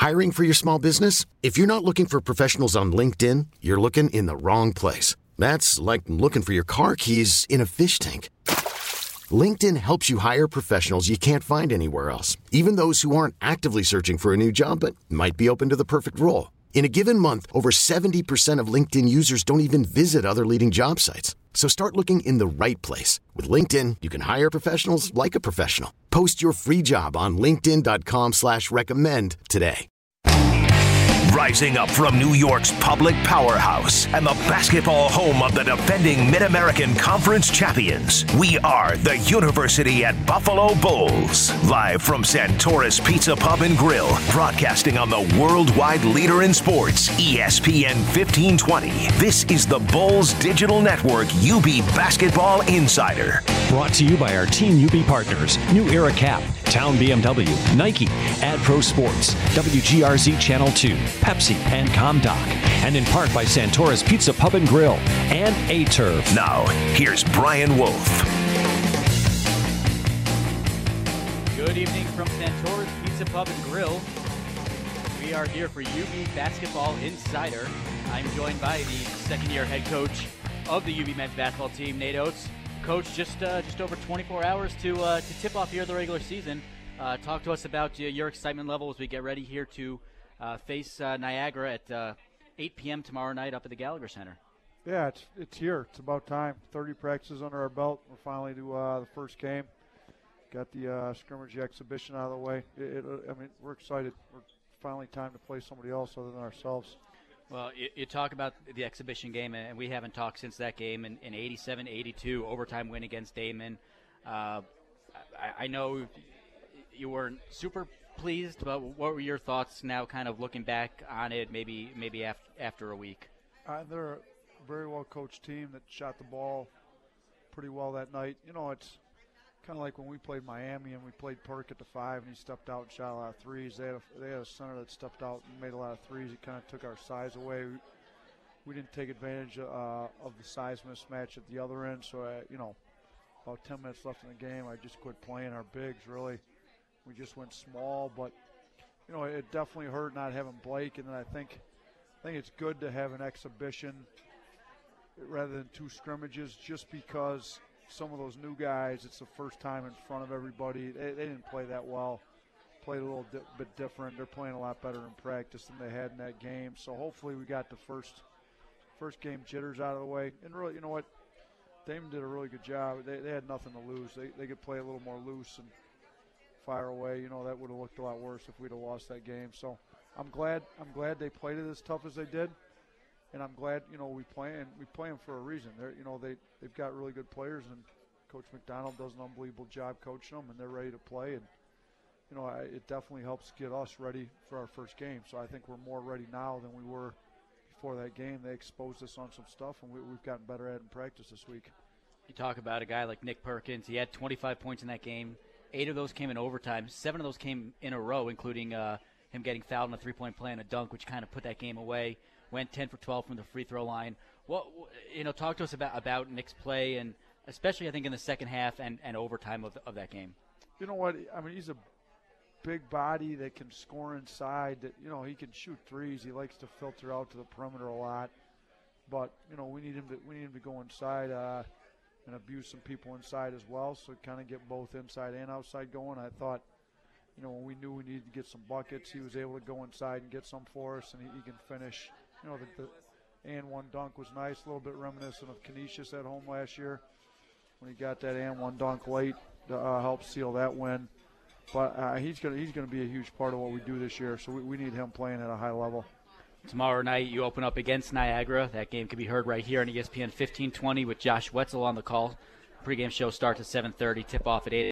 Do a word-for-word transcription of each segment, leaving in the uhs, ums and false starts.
Hiring for your small business? If you're not looking for professionals on LinkedIn, you're looking in the wrong place. That's like looking for your car keys in a fish tank. LinkedIn helps you hire professionals you can't find anywhere else, even those who aren't actively searching for a new job but might be open to the perfect role. In a given month, over seventy percent of LinkedIn users don't even visit other leading job sites. So start looking in the right place. With LinkedIn, you can hire professionals like a professional. Post your free job on linkedin.com slash recommend today. Rising up from New York's public powerhouse and the basketball home of the defending Mid-American Conference champions, we are the University at Buffalo Bulls. Live from Santoris Pizza Pub and Grill, broadcasting on the worldwide leader in sports, E S P N fifteen twenty. This is the Bulls Digital Network U B Basketball Insider. Brought to you by our Team U B partners, New Era Cap, Town B M W, Nike, AdPro Sports, W G R Z Channel two, Pepsi, and ComDoc. And in part by Santoris Pizza Pub and Grill and A-Turf. Now, here's Brian Wolf. Good evening from Santoris Pizza Pub and Grill. We are here for U B Basketball Insider. I'm joined by the second-year head coach of the U B men's basketball team, Nate Oates. Coach, just uh, just over twenty-four hours to uh, to tip off here the regular season. Uh, talk to us about uh, your excitement level as we get ready here to uh, face uh, Niagara at uh, eight p.m. tomorrow night up at the Gallagher Center. Yeah, it's it's here. It's about time. thirty practices under our belt. We're finally to uh, the first game. Got the uh, scrimmage exhibition out of the way. It, it, I mean, we're excited. We're finally time to play somebody else other than ourselves. Well, you, you talk about the exhibition game, and we haven't talked since that game in, in eighty-seven eighty-two, overtime win against Damon. Uh, I, I know you weren't super pleased, but what were your thoughts now kind of looking back on it, maybe maybe after, after a week? Uh, they're a very well-coached team that shot the ball pretty well that night. You know, it's kind of like when we played Miami and we played Perk at the five and he stepped out and shot a lot of threes. They had a, they had a center that stepped out and made a lot of threes. It kind of took our size away. We, we didn't take advantage uh, of the size mismatch at the other end. So, I, you know, about ten minutes left in the game, I just quit playing our bigs, really. We just went small. But, you know, it definitely hurt not having Blake. And then I think, I think it's good to have an exhibition rather than two scrimmages just because – some of those new guys, it's the first time in front of everybody. They, they didn't play that well. Played a little di- bit different. They're playing a lot better in practice than they had in that game. So hopefully we got the first first game jitters out of the way. And really, you know what? Damon did a really good job. They, they had nothing to lose. They, they could play a little more loose and fire away. You know, that would have looked a lot worse if we'd have lost that game. So I'm glad I'm glad they played it as tough as they did. And I'm glad, you know, we play and we play them for a reason. They're, you know, they they've got really good players, and Coach McDonald does an unbelievable job coaching them, and they're ready to play. And you know, I, it definitely helps get us ready for our first game. So I think we're more ready now than we were before that game. They exposed us on some stuff, and we, we've gotten better at it in practice this week. You talk about a guy like Nick Perkins. He had twenty-five points in that game. Eight of those came in overtime. Seven of those came in a row, including uh, him getting fouled on a three-point play and a dunk, which kind of put that game away. Went ten for twelve from the free throw line. What you know, talk to us about, about Nick's play, and especially I think in the second half and, and overtime of of that game. You know what? I mean, he's a big body that can score inside. That you know, he can shoot threes. He likes to filter out to the perimeter a lot. But you know, we need him to we need him to go inside uh, and abuse some people inside as well. So kind of get both inside and outside going. I thought, you know, when we knew we needed to get some buckets, he was able to go inside and get some for us, and he, he can finish. You know, the, the and one dunk was nice, a little bit reminiscent of Canisius at home last year when he got that and one dunk late to uh, help seal that win. But uh, he's gonna he's gonna be a huge part of what we do this year. So we, we need him playing at a high level. Tomorrow night you open up against Niagara. That game can be heard right here on E S P N fifteen twenty with Josh Wetzel on the call. Pre-game show starts at seven thirty. Tip off at eight.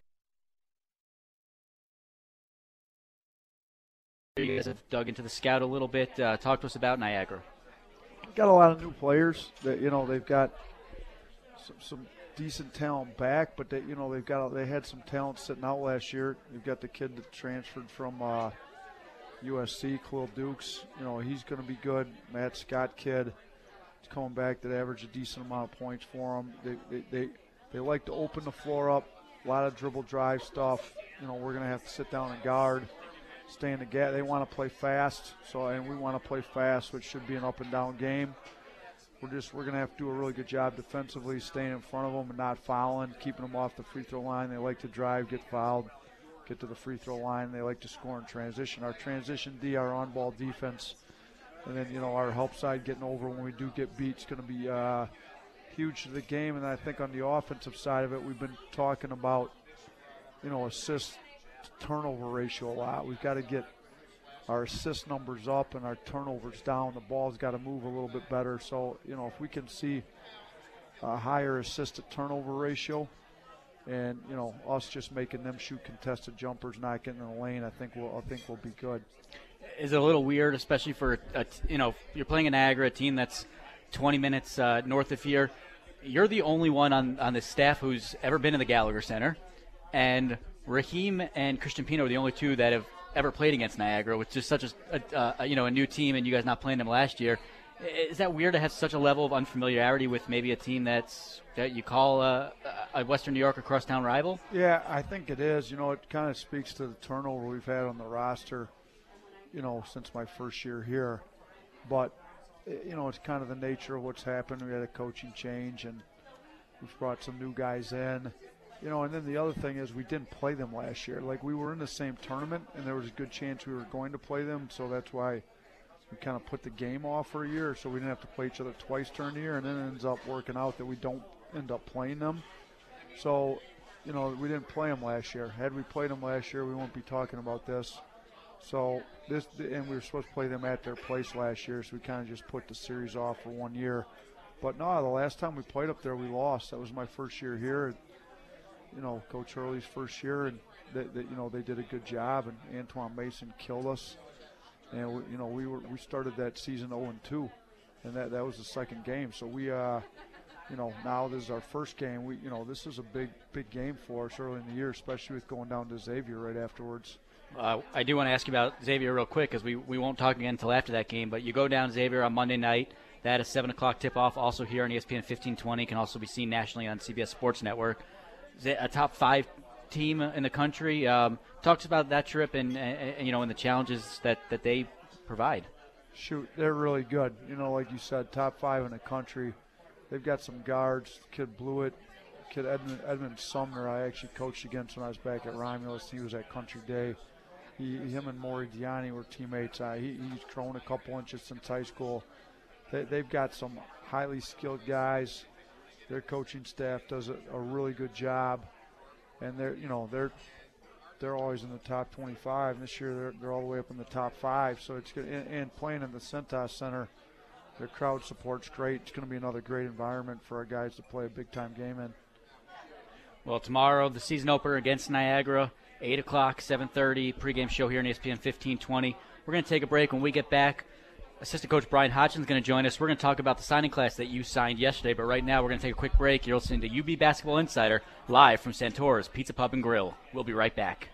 You guys have dug into the scout a little bit. Uh, talk to us about Niagara. Got a lot of new players. That you know they've got some, some decent talent back, but they you know they've got they had some talent sitting out last year. You've got the kid that transferred from uh, U S C, Khalil Dukes. You know he's going to be good. Matt Scott kid, he's coming back that averaged a decent amount of points for him. They they they, they like to open the floor up. A lot of dribble drive stuff. You know we're going to have to sit down and guard. stay in the gap. They want to play fast, so and we want to play fast, which should be an up and down game. We're just we're going to have to do a really good job defensively, staying in front of them and not fouling, keeping them off the free throw line. They like to drive, get fouled, get to the free throw line. They like to score in transition. Our transition D, our on-ball defense, and then, you know, our help side getting over when we do get beat is going to be uh, huge to the game. And I think on the offensive side of it, we've been talking about, you know, assist turnover ratio a lot. We've got to get our assist numbers up and our turnovers down. The ball's got to move a little bit better. So, you know, if we can see a higher assist to turnover ratio and, you know, us just making them shoot contested jumpers, not getting in the lane, I think we'll, I think we'll be good. Is it a little weird, especially for, a, you know, you're playing in Niagara, a team that's twenty minutes uh, north of here. You're the only one on, on the staff who's ever been in the Gallagher Center. And Raheem and Christian Pino are the only two that have ever played against Niagara, which is such a, a, a you know a new team, and you guys not playing them last year. Is that weird to have such a level of unfamiliarity with maybe a team that's that you call a, a Western New York or crosstown rival? Yeah, I think it is. You know, it kind of speaks to the turnover we've had on the roster, you know, since my first year here. But, you know, it's kind of the nature of what's happened. We had a coaching change, and we've brought some new guys in. You know, and then the other thing is we didn't play them last year. Like, we were in the same tournament, and there was a good chance we were going to play them, so that's why we kind of put the game off for a year, so we didn't have to play each other twice during the year, and then it ends up working out that we don't end up playing them. So, you know, we didn't play them last year. Had we played them last year, we won't be talking about this. So this, and we were supposed to play them at their place last year, so we kind of just put the series off for one year. But no, the last time we played up there, we lost. That was my first year here. You know, Coach Hurley's first year, and they, they, you know, they did a good job, and Antoine Mason killed us. And we, you know, we were we started that season oh and two, and that that was the second game. So we, uh, you know, now this is our first game. We, you know, this is a big big game for us early in the year, especially with going down to Xavier right afterwards. Uh, I do want to ask you about Xavier real quick, because we, we won't talk again until after that game. But you go down Xavier on Monday night. That is seven o'clock tip-off, also here on E S P N fifteen twenty. Can also be seen nationally on C B S Sports Network. A top five team in the country. Um, talks about that trip and, and you know and the challenges that, that they provide. Shoot, they're really good. You know, like you said, top five in the country. They've got some guards. Kid Blewett, kid Edmund, Edmund Sumner. I actually coached against when I was back at Romulus. He was at Country Day. He, him and Maury Diani were teammates. Uh, he, he's grown a couple inches since high school. They, they've got some highly skilled guys. Their coaching staff does a, a really good job, and they're you know they're they're always in the top twenty-five. And this year they're they're all the way up in the top five. So it's good. And, and playing in the Centos Center, their crowd support's great. It's going to be another great environment for our guys to play a big time game in. Well, tomorrow the season opener against Niagara, eight o'clock, seven thirty pregame show here on E S P N fifteen twenty. We're going to take a break. When we get back, assistant coach Brian Hodgson is going to join us. We're going to talk about the signing class that you signed yesterday, but right now we're going to take a quick break. You're listening to U B Basketball Insider live from Santora's Pizza Pub and Grill. We'll be right back.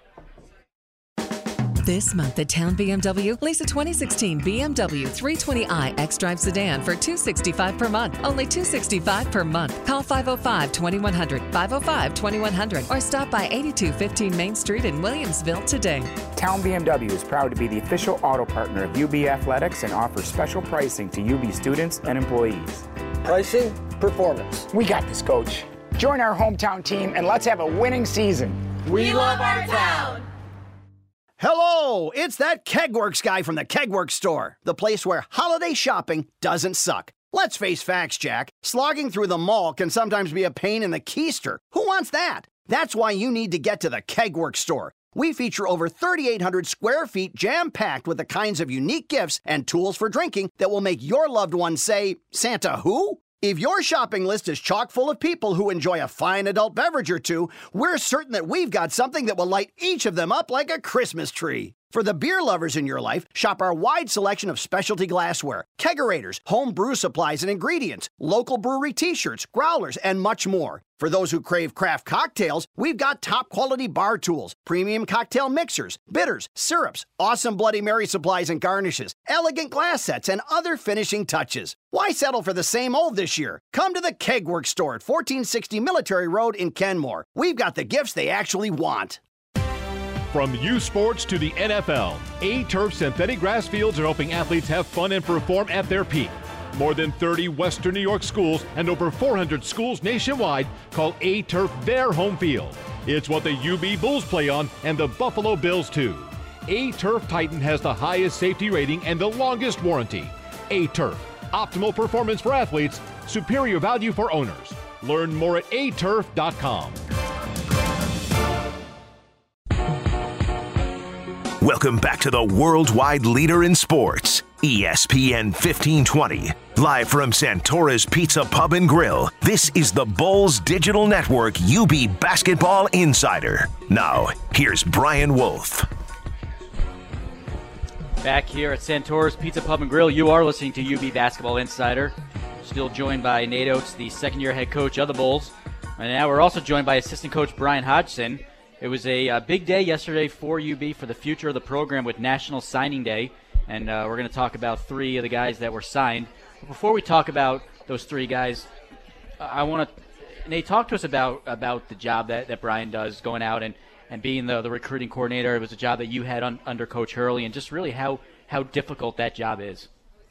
This month at Town B M W, lease a twenty sixteen B M W three twenty i X-Drive sedan for two hundred sixty-five dollars per month. Only two hundred sixty-five dollars per month. Call five oh five, two one zero zero, five oh five, two one zero zero or stop by eighty-two fifteen Main Street in Williamsville today. Town B M W is proud to be the official auto partner of U B Athletics and offers special pricing to U B students and employees. Pricing, performance. We got this, Coach. Join our hometown team and let's have a winning season. We love our town. Hello, it's that Kegworks guy from the Kegworks store, the place where holiday shopping doesn't suck. Let's face facts, Jack. Slogging through the mall can sometimes be a pain in the keister. Who wants that? That's why you need to get to the Kegworks store. We feature over thirty-eight hundred square feet jam-packed with the kinds of unique gifts and tools for drinking that will make your loved one say, Santa who? If your shopping list is chock full of people who enjoy a fine adult beverage or two, we're certain that we've got something that will light each of them up like a Christmas tree. For the beer lovers in your life, shop our wide selection of specialty glassware, kegerators, home brew supplies and ingredients, local brewery t-shirts, growlers, and much more. For those who crave craft cocktails, we've got top-quality bar tools, premium cocktail mixers, bitters, syrups, awesome Bloody Mary supplies and garnishes, elegant glass sets, and other finishing touches. Why settle for the same old this year? Come to the Kegworks store at fourteen sixty Military Road in Kenmore. We've got the gifts they actually want. From youth sports to the N F L, A-Turf synthetic grass fields are helping athletes have fun and perform at their peak. More than thirty Western New York schools and over four hundred schools nationwide call A-Turf their home field. It's what the U B Bulls play on and the Buffalo Bills too. A-Turf Titan has the highest safety rating and the longest warranty. A-Turf, optimal performance for athletes, superior value for owners. Learn more at a turf dot com. Welcome back to the worldwide leader in sports, E S P N fifteen twenty. Live from Santora's Pizza Pub and Grill, this is the Bulls Digital Network U B Basketball Insider. Now, here's Brian Wolf. Back here at Santora's Pizza Pub and Grill, you are listening to U B Basketball Insider. Still joined by Nate Oates, the second-year head coach of the Bulls. And now we're also joined by assistant coach Brian Hodgson. It was a, a big day yesterday for U B for the future of the program with National Signing Day, and uh, we're going to talk about three of the guys that were signed. But before we talk about those three guys, I want to, Nate, talk to us about about the job that, that Brian does, going out and, and being the, the recruiting coordinator. It was a job that you had un, under Coach Hurley, and just really how, how difficult that job is.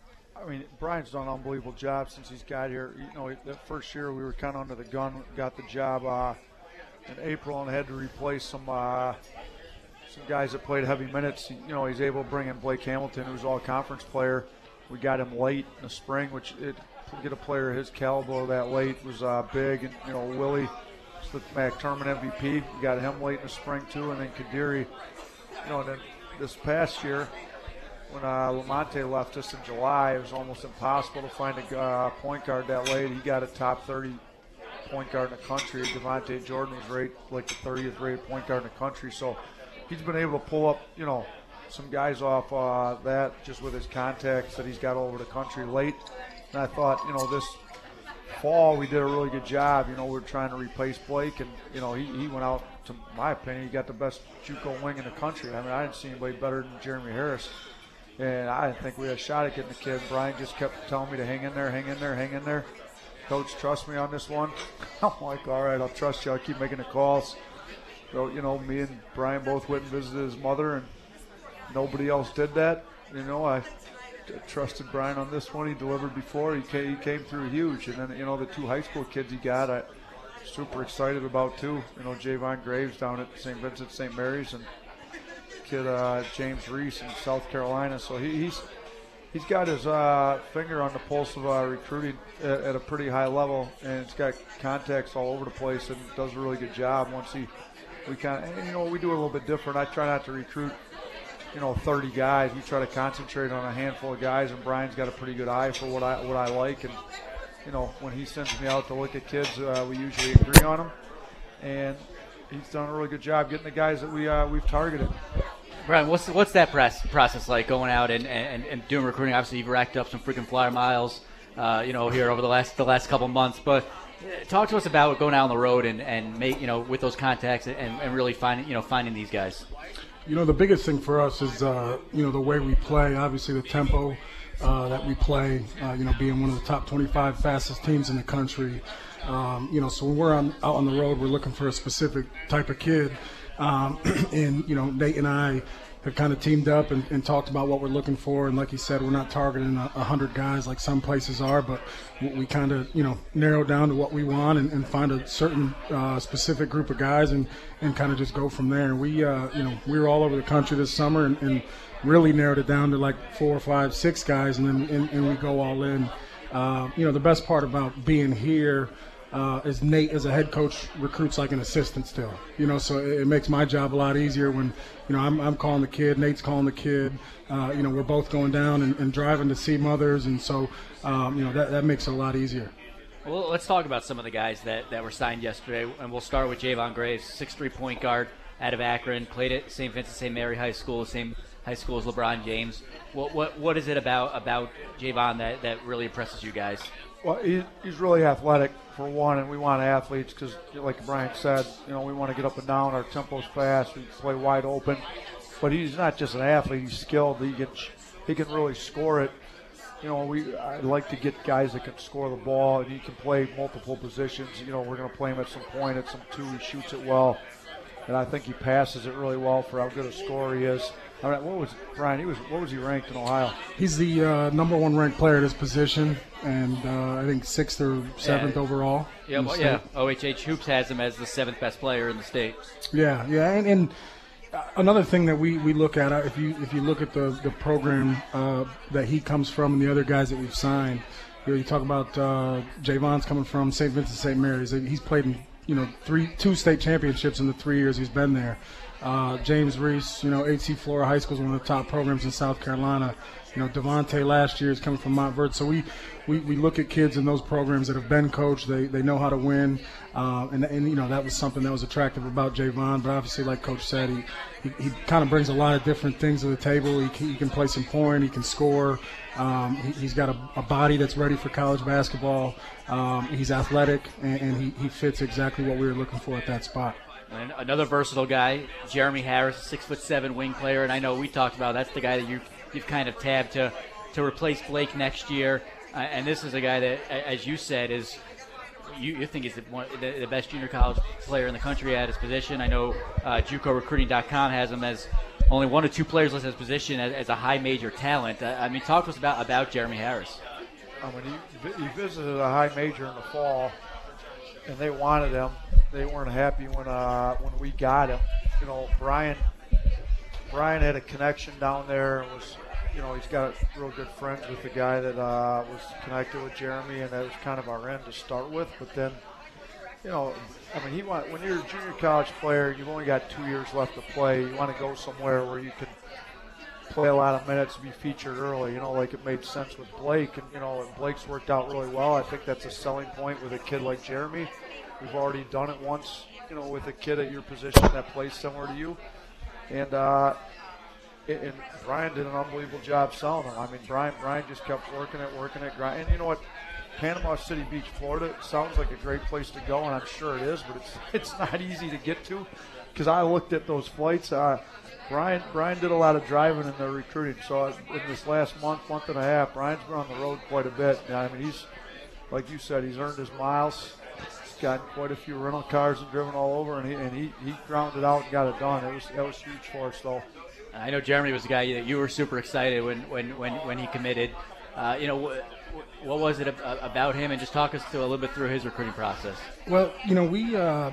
I mean, Brian's done an unbelievable job since he's got here. You know, that first year we were kind of under the gun, got the job uh, in April and had to replace some uh, some guys that played heavy minutes. You know, he's able to bring in Blake Hamilton, who's all conference player. We got him late in the spring, which it, to get a player his caliber that late was uh, big. And, you know, Willie, Smith McTermott M V P, we got him late in the spring too. And then Kadiri, you know, and then this past year, when uh, Lamonte left us in July, it was almost impossible to find a uh, point guard that late. He got a top thirty point guard in the country. Devontae Jordan was rated like the thirtieth rated point guard in the country. So he's been able to pull up, you know, some guys off uh, that just with his contacts that he's got all over the country late. And I thought, you know, this fall we did a really good job. You know, we we're trying to replace Blake, and, you know, he, he went out, to my opinion, he got the best JUCO wing in the country. I mean, I didn't see anybody better than Jeremy Harris. And I didn't think we had a shot at getting the kid. Brian just kept telling me to hang in there, hang in there, hang in there. Coach, trust me on this one. I'm like, all right, I'll trust you. I'll keep making the calls. So, you know, me and Brian both went and visited his mother, and nobody else did that. You know, I trusted Brian on this one. He delivered before. He came, he came through huge. And then, you know, the two high school kids he got, I'm super excited about, too. You know, Javon Graves down at Saint Vincent Saint Mary's, and kid uh, James Reese in South Carolina. So he, he's he's got his uh, finger on the pulse of uh, recruiting at, at a pretty high level, and it's got contacts all over the place, and does a really good job. Once he, we kind of, you know, we do a little bit different. I try not to recruit, you know, thirty guys. We try to concentrate on a handful of guys, and Brian's got a pretty good eye for what I what I like. And, you know, when he sends me out to look at kids, uh, we usually agree on them, and he's done a really good job getting the guys that we uh, we've targeted. Brian, what's what's that press, process like, going out and, and, and doing recruiting? Obviously, you've racked up some freaking flyer miles, uh, you know, here over the last the last couple months. But talk to us about going out on the road and, and make, you know, with those contacts and, and really finding, you know, finding these guys. You know, the biggest thing for us is, uh, you know, the way we play. Obviously, the tempo uh, that we play. Uh, you know, being one of the top twenty-five fastest teams in the country. Um, you know, so when we're on, out on the road, we're looking for a specific type of kid. Um, and, you know, Nate and I have kind of teamed up and, and talked about what we're looking for. And like you said, we're not targeting a, a hundred guys like some places are, but we kind of, you know, narrow down to what we want and, and find a certain uh, specific group of guys and, and kind of just go from there. We, uh, you know, we were all over the country this summer and, and really narrowed it down to like four, five, six guys, and then and, and we go all in. Uh, you know, the best part about being here Uh, is Nate, as a head coach, recruits like an assistant still. You know, so it, it makes my job a lot easier when, you know, I'm, I'm calling the kid, Nate's calling the kid. Uh, you know, we're both going down and, and driving to see mothers, and so, um, you know, that, that makes it a lot easier. Well, let's talk about some of the guys that, that were signed yesterday, and we'll start with Javon Graves, six three point guard out of Akron, played at Saint Vincent Saint Mary High School, same high school as LeBron James. What what what is it about about Javon that, that really impresses you guys? Well, he, he's really athletic, for one, and we want athletes because, like Brian said, you know, we want to get up and down. Our tempo's fast. We play wide open. But he's not just an athlete. He's skilled. He can, he can really score it. You know, we I like to get guys that can score the ball, and he can play multiple positions. You know, we're going to play him at some point, at some two. He shoots it well. and I think he passes it really well for how good a scorer he is. I mean, what was Brian? He was what was he ranked in Ohio? He's the uh, number one ranked player at his position, and uh, I think sixth or seventh yeah. overall. Yeah, well, yeah. O H H Hoops has him as the seventh best player in the state. Yeah, yeah, and, and another thing that we, we look at, if you if you look at the the program uh, that he comes from and the other guys that we've signed, you know, you talk about uh, Javon's coming from Saint Vincent Saint Mary's. He's played in you know three two state championships in the three years he's been there. Uh, James Reese, you know, H C Flora High School is one of the top programs in South Carolina. You know, Devontae last year is coming from Montverde. So we, we, we look at kids in those programs that have been coached. They they know how to win. Uh, and, and, you know, that was something that was attractive about Javon. But obviously, like Coach said, he, he, he kind of brings a lot of different things to the table. He can, he can play some point. He can score. Um, he, he's got a, a body that's ready for college basketball. Um, he's athletic, and, and he, he fits exactly what we were looking for at that spot. And another versatile guy, Jeremy Harris, a six foot seven wing player, and I know we talked about that's the guy that you you've kind of tabbed to to replace Blake next year. Uh, and this is a guy that, as you said, is you, you think is the, one, the, the best junior college player in the country at his position. I know uh, JUCO Recruiting dot com has him as only one or two players listed his position as, as a high major talent. Uh, I mean, talk to us about about Jeremy Harris. I mean, he, he visited a high major in the fall, and they wanted him. They weren't happy when uh, when we got him. You know, Brian Brian had a connection down there. It was, you know, he's got real good friends with the guy that uh, was connected with Jeremy, and that was kind of our end to start with. But then, you know, I mean, he want when you're a junior college player, you've only got two years left to play. You want to go somewhere where you can play a lot of minutes, be featured early. You know, like it made sense with Blake, and you know, and Blake's worked out really well. I think that's a selling point with a kid like Jeremy. We've already done it once, you know, with a kid at your position that plays similar to you. And uh, and Brian did an unbelievable job selling him. I mean, Brian Brian just kept working it, working it, grinding. And you know what? Panama City Beach, Florida, sounds like a great place to go, and I'm sure it is, but it's it's not easy to get to because I looked at those flights. Uh, Brian Brian did a lot of driving in the recruiting. So in this last month, month and a half, Brian's been on the road quite a bit. I mean, he's, like you said, he's earned his miles. Got quite a few rental cars and driven all over, and he and he, he grounded out and got it done. It was that was huge for us, though. I know Jeremy was the guy that you were super excited when when when, when he committed. Uh, you know, what, what was it about him, and just talk us through a little bit through his recruiting process. Well, you know, we uh,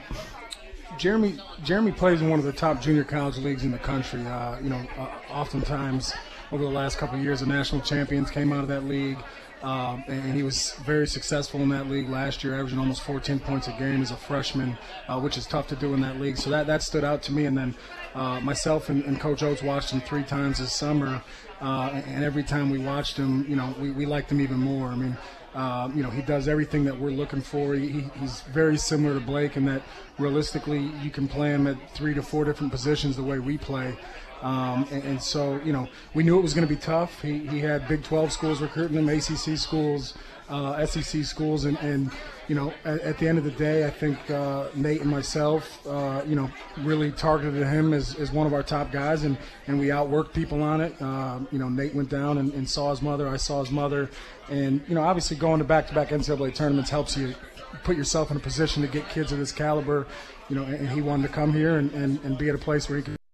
Jeremy Jeremy plays in one of the top junior college leagues in the country. Uh, you know, uh, oftentimes over the last couple of years, the national champions came out of that league. Um, and he was very successful in that league last year, averaging almost fourteen points a game as a freshman, uh, which is tough to do in that league. So that, that stood out to me. And then uh, myself and, and Coach Oates watched him three times this summer, uh, and every time we watched him, you know, we, we liked him even more. I mean, uh, you know, he does everything that we're looking for. He, he's very similar to Blake in that realistically you can play him at three to four different positions the way we play. Um, and, and so, you know, we knew it was going to be tough. He he had Big twelve schools recruiting him, A C C schools, uh, S E C schools, and, and you know, at, at the end of the day, I think uh, Nate and myself, uh, you know, really targeted him as, as one of our top guys, and, and we outworked people on it. Uh, you know, Nate went down and, and saw his mother. I saw his mother. And, you know, obviously going to back-to-back N C double A tournaments helps you put yourself in a position to get kids of this caliber, you know, and, and he wanted to come here and, and, and be at a place where he could.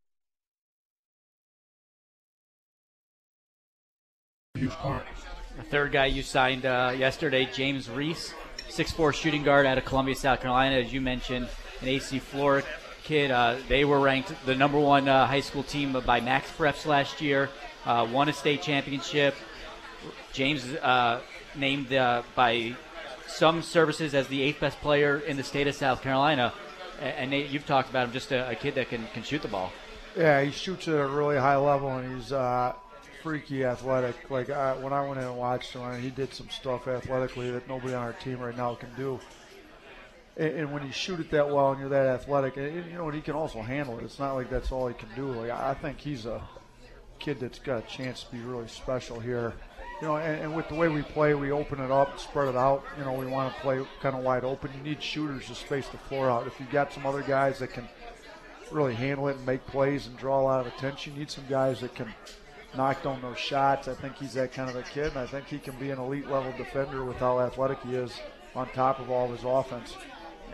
The third guy you signed uh, yesterday, James Reese, six foot four shooting guard out of Columbia, South Carolina. As you mentioned, an A C Flora kid. Uh, they were ranked the number one uh, high school team by Max Preps last year, uh, won a state championship. James uh, named uh, by some services as the eighth best player in the state of South Carolina. And Nate, you've talked about him, just a, a kid that can, can shoot the ball. Yeah, he shoots at a really high level, and he's uh, – freaky athletic. Like I, when I went in and watched him, I mean, he did some stuff athletically that nobody on our team right now can do. And, and when you shoot it that well and you're that athletic, and, and you know, and he can also handle it. It's not like that's all he can do. Like I think he's a kid that's got a chance to be really special here. You know, and, and with the way we play, we open it up, spread it out. You know, we want to play kind of wide open. You need shooters to space the floor out. If you've got some other guys that can really handle it and make plays and draw a lot of attention, you need some guys that can knock down those shots. I think he's that kind of a kid, and I think he can be an elite level defender with how athletic he is on top of all of his offense.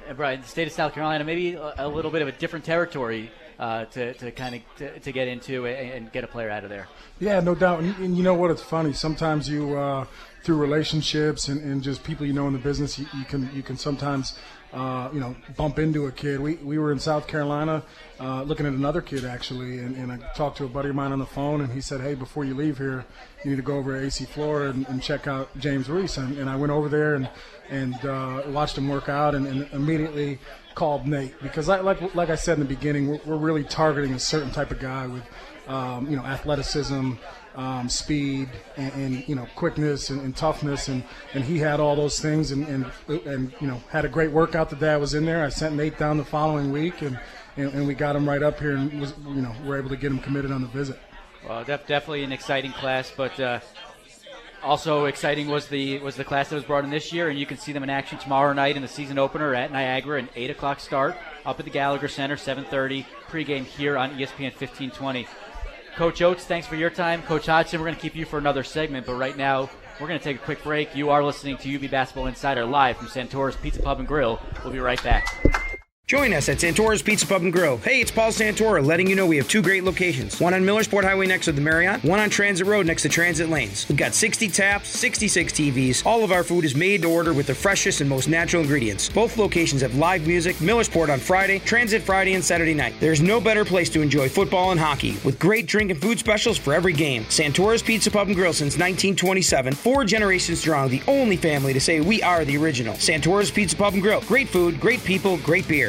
And Brian, the state of South Carolina, maybe a, a little bit of a different territory uh, to, to kind of to, to get into and, and get a player out of there. Yeah, no doubt. And, and you know what? It's funny. Sometimes you, uh, through relationships and, and just people you know in the business, you, you can you can sometimes, uh, you know, bump into a kid. We we were in South Carolina uh, looking at another kid actually, and, and I talked to a buddy of mine on the phone, and he said, "Hey, before you leave here, you need to go over to A C Florida and, and check out James Reese." And, and I went over there and and uh, watched him work out, and, and immediately called Nate because, I, like like I said in the beginning, we're, we're really targeting a certain type of guy with, um, you know, athleticism, um, speed, and, and you know, quickness and, and toughness, and, and he had all those things, and, and and you know, had a great workout. The dad was in there. I sent Nate down the following week, and, and, and we got him right up here, and was you know, we're able to get him committed on the visit. Well, def- definitely an exciting class, but uh, also exciting was the was the class that was brought in this year, and you can see them in action tomorrow night in the season opener at Niagara, an eight o'clock start up at the Gallagher Center, seven thirty pregame here on E S P N fifteen twenty. Coach Oates, thanks for your time. Coach Hodgson, we're going to keep you for another segment, but right now we're going to take a quick break. You are listening to U B Basketball Insider live from Santora's Pizza Pub and Grill. We'll be right back. Join us at Santora's Pizza Pub and Grill. Hey, it's Paul Santora letting you know we have two great locations. One on Millersport Highway next to the Marriott, one on Transit Road next to Transit Lanes. We've got sixty taps, sixty-six T Vs. All of our food is made to order with the freshest and most natural ingredients. Both locations have live music, Millersport on Friday, Transit Friday and Saturday night. There's no better place to enjoy football and hockey with great drink and food specials for every game. Santora's Pizza Pub and Grill since nineteen twenty-seven. Four generations strong, the only family to say we are the original. Santora's Pizza Pub and Grill. Great food, great people, great beer.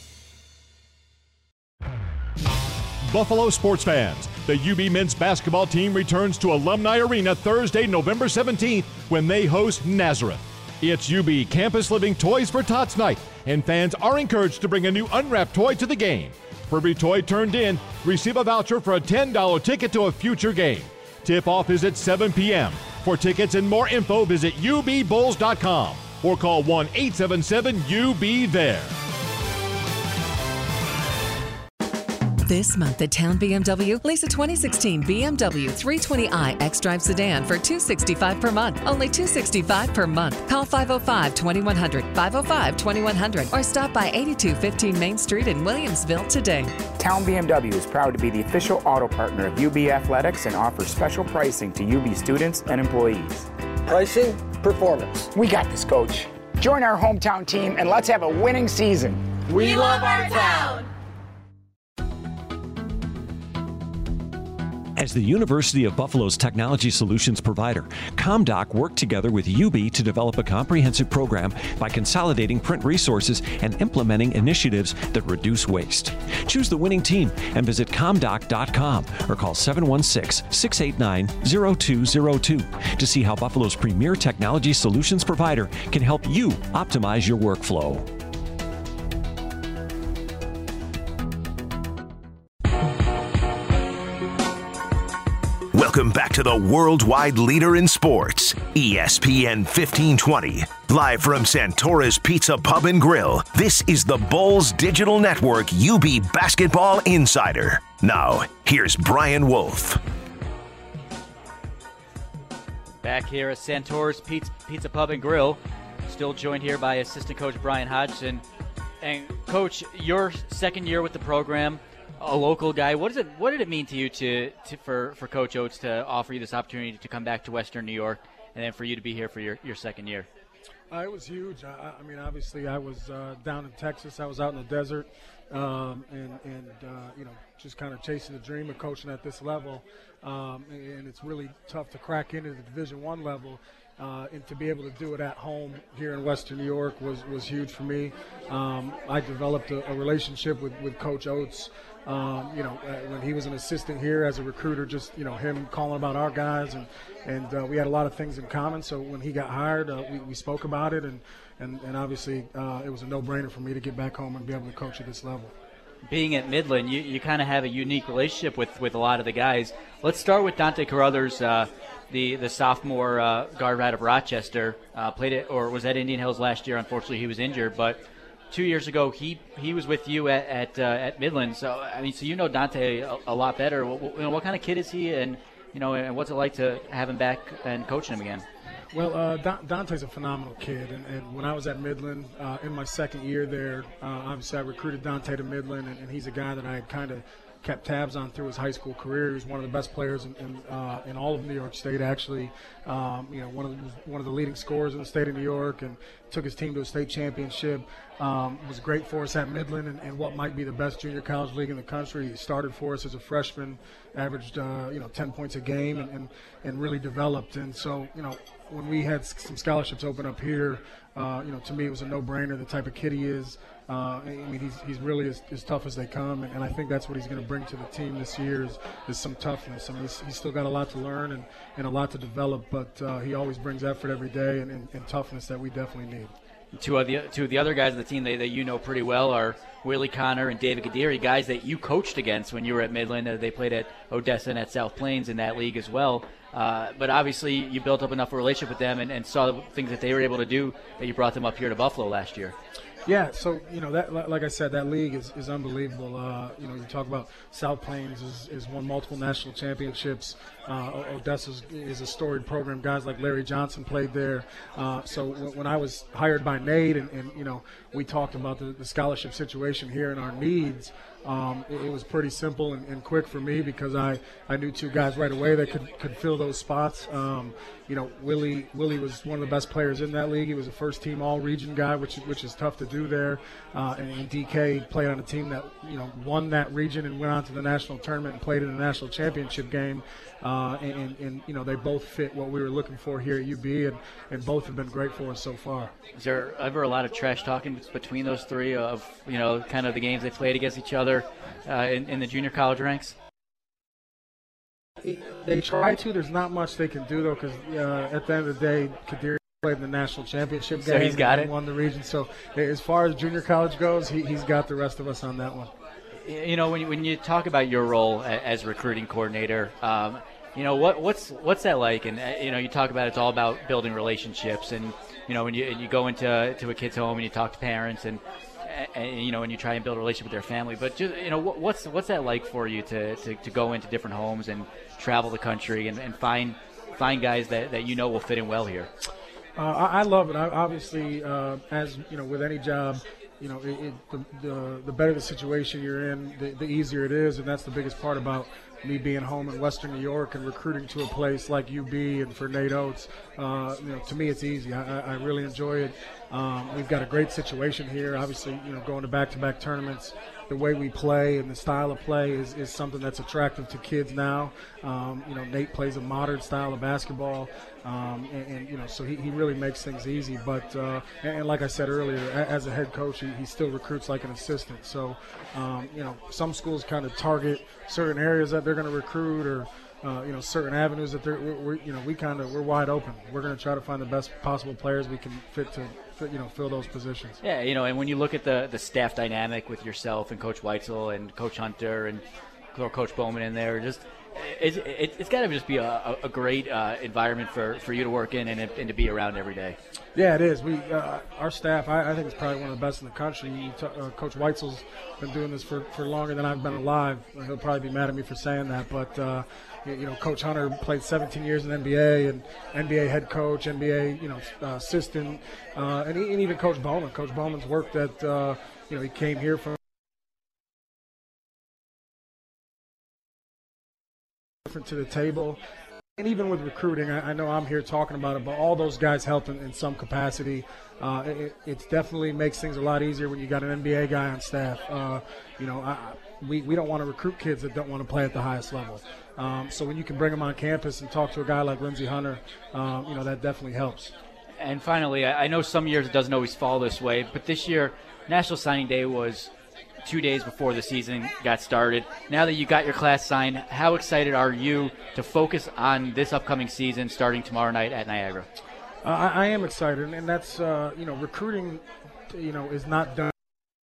Buffalo sports fans, the U B men's basketball team returns to Alumni Arena Thursday, November seventeenth, when they host Nazareth. It's U B Campus Living Toys for Tots Night, and fans are encouraged to bring a new unwrapped toy to the game. For every toy turned in, receive a voucher for a ten dollars ticket to a future game. Tip-off is at seven p.m. For tickets and more info, visit U B bulls dot com or call one eight seven seven U B there. This month at Town B M W, lease a twenty sixteen B M W three twenty i xDrive sedan for two hundred sixty-five dollars per month. Only two hundred sixty-five dollars per month. Call five oh five, two one zero zero, five oh five, two one zero zero or stop by eighty-two fifteen Main Street in Williamsville today. Town B M W is proud to be the official auto partner of U B Athletics and offers special pricing to U B students and employees. Pricing, performance. We got this, Coach. Join our hometown team and let's have a winning season. We, we love our town. As the University of Buffalo's technology solutions provider, ComDoc worked together with U B to develop a comprehensive program by consolidating print resources and implementing initiatives that reduce waste. Choose the winning team and visit comdoc dot com or call seven one six, six eight nine, zero two zero two to see how Buffalo's premier technology solutions provider can help you optimize your workflow. Welcome back to the worldwide leader in sports, E S P N fifteen twenty. Live from Santora's Pizza Pub and Grill, this is the Bulls Digital Network U B Basketball Insider. Now, here's Brian Wolf. Back here at Santora's Pizza, Pizza Pub and Grill, still joined here by assistant coach Brian Hodgson. And Coach, your second year with the program, a local guy. What does it? What did it mean to you to, to for, for Coach Oates to offer you this opportunity to come back to Western New York, and then for you to be here for your, your second year? Uh, it was huge. I, I mean, obviously, I was uh, down in Texas. I was out in the desert, um, and and uh, you know, just kind of chasing the dream of coaching at this level. Um, and it's really tough to crack into the Division One level. Uh, and to be able to do it at home here in Western New York was, was huge for me. Um, I developed a, a relationship with, with Coach Oates. Um, you know, uh, when he was an assistant here as a recruiter, just, you know, him calling about our guys, and, and uh, we had a lot of things in common. So when he got hired, uh, we, we spoke about it, and, and, and obviously uh, it was a no-brainer for me to get back home and be able to coach at this level. Being at Midland, you, you kind of have a unique relationship with, with a lot of the guys. Let's start with Dante Carruthers, uh, the, the sophomore uh, guard out of Rochester. Uh, played it, or was at Indian Hills last year. Unfortunately, he was injured, but two years ago, he he was with you at at, uh, at Midland. So I mean, so you know Dante a, a lot better. What, you know, what kind of kid is he, and you know, and what's it like to have him back and coaching him again? Well, uh, da- Dante's a phenomenal kid, and, and when I was at Midland uh, in my second year there, uh, obviously I recruited Dante to Midland, and, and he's a guy that I had kind of kept tabs on through his high school career. He was one of the best players in in, uh, in all of New York State, actually. Um, you know, one of the, one of the leading scorers in the state of New York, and took his team to a state championship. Um, was great for us at Midland, and, and what might be the best junior college league in the country. He started for us as a freshman, averaged uh, you know ten points a game, and, and and really developed. And so, you know, when we had some scholarships open up here, uh, you know, to me it was a no-brainer. The type of kid he is. Uh, I mean, he's he's really as, as tough as they come, and, and I think that's what he's going to bring to the team this year is, is some toughness. I mean, he's, he's still got a lot to learn and, and a lot to develop, but uh, he always brings effort every day and, and, and toughness that we definitely need. Two of the two of the other guys on the team that, that you know pretty well are Willie Connor and David Gadiri, guys that you coached against when you were at Midland. They played at Odessa and at South Plains in that league as well. Uh, but obviously you built up enough of a relationship with them and, and saw the things that they were able to do that you brought them up here to Buffalo last year. Yeah, so, you know, that like I said, that league is, is unbelievable. Uh, you know, you talk about South Plains is, is won multiple national championships. Uh, Odessa is a storied program. Guys like Larry Johnson played there. Uh, so w- when I was hired by Nate and, and you know, we talked about the, the scholarship situation here and our needs, Um, it, it was pretty simple and, and quick for me because I, I knew two guys right away that could, could fill those spots. Um, you know, Willie Willie was one of the best players in that league. He was a first-team all-region guy, which which is tough to do there. Uh, and, and D K played on a team that, you know, won that region and went on to the national tournament and played in a national championship game. Uh, and, and, and, you know, they both fit what we were looking for here at U B, and, and both have been great for us so far. Is there ever a lot of trash talking between those three of, you know, kind of the games they played against each other uh, in, in the junior college ranks? They try to. There's not much they can do, though, because uh, at the end of the day, Kadiri played in the national championship game. So he's got and it. Won the region. So as far as junior college goes, he, he's got the rest of us on that one. You know, when you, when you talk about your role as recruiting coordinator, um, you know, what, what's what's that like? And, uh, you know, you talk about it's all about building relationships. And, you know, when you, you go into to a kid's home and you talk to parents and, and, you know, and you try and build a relationship with their family. But, just, you know, what, what's what's that like for you to, to, to go into different homes and travel the country and, and find find guys that, that you know will fit in well here? Uh, I, I love it. I, obviously, uh, as, you know, with any job, you know, it, it, the, the the better the situation you're in, the, the easier it is, and that's the biggest part about me being home in Western New York and recruiting to a place like U B and for Nate Oates. Uh, you know, to me, it's easy. I, I really enjoy it. Um, we've got a great situation here. Obviously, you know, going to back-to-back tournaments, the way we play and the style of play is, is something that's attractive to kids now. Um, you know, Nate plays a modern style of basketball, um, and, and you know, so he, he really makes things easy. But uh, and, and like I said earlier, as a head coach, he, he still recruits like an assistant. So, um, you know, some schools kind of target certain areas that they're going to recruit, or uh, you know, certain avenues that they're, we're, we're you know, we kind of we're wide open. We're going to try to find the best possible players we can fit to. You know, fill those positions. Yeah, you know, and when you look at the, the staff dynamic with yourself and Coach Weitzel and Coach Hunter and Coach Bowman in there, just it's, it, it's got to just be a, a great uh, environment for, for you to work in and, and to be around every day. Yeah, it is. We uh, our staff, I, I think, is probably one of the best in the country. T- uh, Coach Weitzel's been doing this for, for longer than I've been alive. He'll probably be mad at me for saying that, but uh, you know, Coach Hunter played seventeen years in the N B A and N B A head coach, N B A, you know, uh, assistant, uh, and, and even Coach Bowman. Coach Bowman's worked at, uh, you know, he came here from different to the table. And even with recruiting, I, I know I'm here talking about it, but all those guys help in, in some capacity. Uh, it, it definitely makes things a lot easier when you got an N B A guy on staff. Uh, you know, I, we, we don't want to recruit kids that don't want to play at the highest level. Um, so when you can bring them on campus and talk to a guy like Lindsey Hunter, um, you know, that definitely helps. And finally, I know some years it doesn't always fall this way, but this year, National Signing Day was two days before the season got started. Now that you got your class signed, how excited are you to focus on this upcoming season starting tomorrow night at Niagara? Uh, I, I am excited, and that's, uh, you know, recruiting, you know, is not done.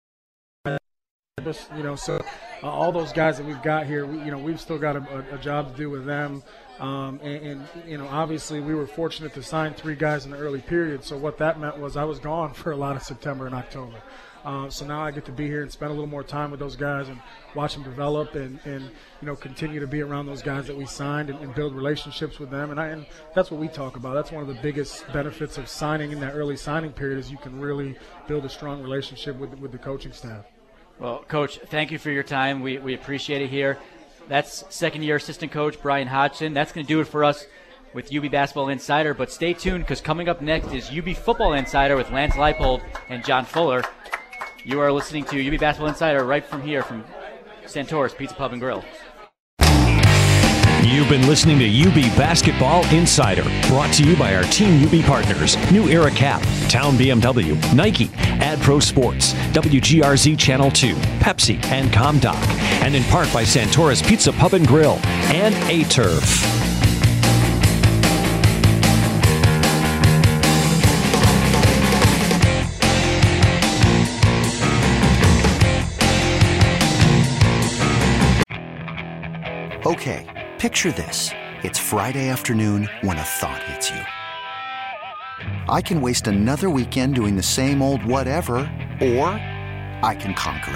You know, so uh, all those guys that we've got here, we, you know, we've still got a, a, a job to do with them. Um, and, and, you know, obviously we were fortunate to sign three guys in the early period. So what that meant was I was gone for a lot of September and October. Uh, so now I get to be here and spend a little more time with those guys and watch them develop and, and you know, continue to be around those guys that we signed and, and build relationships with them. And, I, and that's what we talk about. That's one of the biggest benefits of signing in that early signing period is you can really build a strong relationship with, with the coaching staff. Well, Coach, thank you for your time. We, we appreciate it here. That's second-year assistant coach Brian Hodgson. That's going to do it for us with U B Basketball Insider. But stay tuned because coming up next is U B Football Insider with Lance Leipold and John Fuller. You are listening to U B Basketball Insider right from here from Santora's Pizza Pub and Grill. You've been listening to U B Basketball Insider, brought to you by our Team U B partners, New Era Cap, Town B M W, Nike, AdPro Sports, W G R Z Channel two, Pepsi, and ComDoc, and in part by Santora's Pizza Pub and Grill and A-Turf. Okay, picture this. It's Friday afternoon when a thought hits you. I can waste another weekend doing the same old whatever, or I can conquer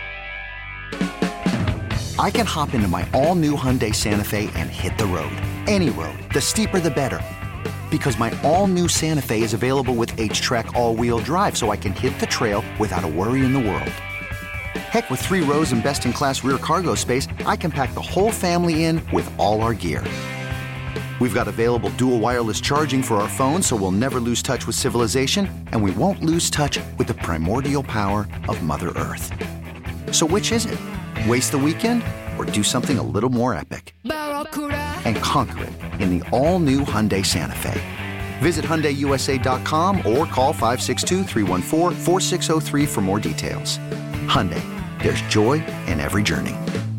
it. I can hop into my all-new Hyundai Santa Fe and hit the road. Any road. The steeper, the better. Because my all-new Santa Fe is available with H-Track all-wheel drive, so I can hit the trail without a worry in the world. Heck, with three rows and best-in-class rear cargo space, I can pack the whole family in with all our gear. We've got available dual wireless charging for our phones, so we'll never lose touch with civilization, and we won't lose touch with the primordial power of Mother Earth. So which is it? Waste the weekend or do something a little more epic? And conquer it in the all-new Hyundai Santa Fe. Visit Hyundai U S A dot com or call five six two, three one four, four six zero three for more details. Hyundai. There's joy in every journey.